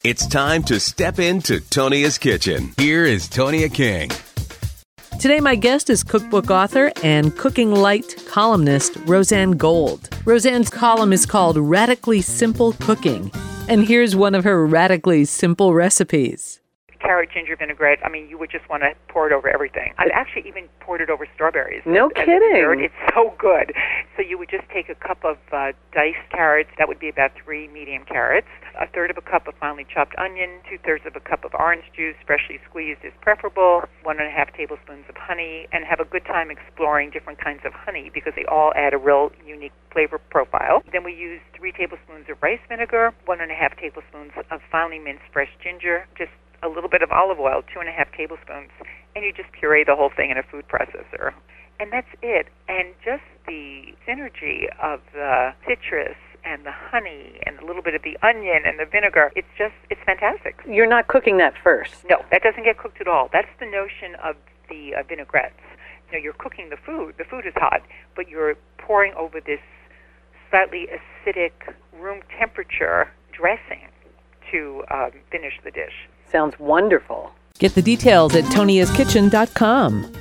It's time to step into Tonia's kitchen. Here is Tonia King. Today, my guest is cookbook author and Cooking Light columnist Roseanne Gold. Roseanne's column is called Radically Simple Cooking, and here's one of her radically simple recipes. Carrot ginger vinaigrette, you would just want to pour it over everything. I've actually even poured it over strawberries. No kidding. It's so good. So you would just take a cup of diced carrots. That would be about 3 medium carrots. A third of a cup of finely chopped onion. 2/3 of a cup of orange juice, freshly squeezed is preferable. 1.5 tablespoons of honey. And have a good time exploring different kinds of honey because they all add a real unique flavor profile. Then we use 3 tablespoons of rice vinegar, 1.5 tablespoons of finely minced fresh ginger, just a little bit of olive oil, 2.5 tablespoons, and you just puree the whole thing in a food processor. And that's it. And just the synergy of the citrus and the honey and a little bit of the onion and the vinegar, it's fantastic. You're not cooking that first. No, that doesn't get cooked at all. That's the notion of the vinaigrettes. You're cooking the food. The food is hot, but you're pouring over this slightly acidic room temperature dressing to finish the dish. Sounds wonderful. Get the details at toniaskitchen.com.